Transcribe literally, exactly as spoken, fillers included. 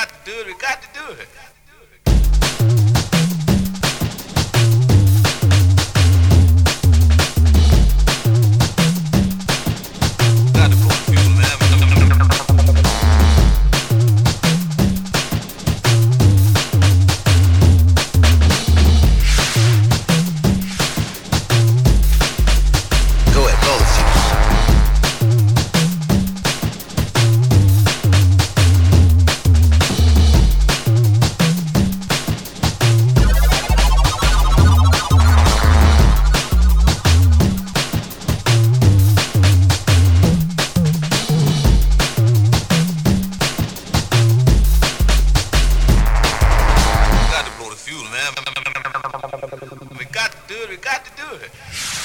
got to do it. We got to do it. Got to blow the fuse, man. Go ahead, blow the fuse. We got to do it. We got to do it.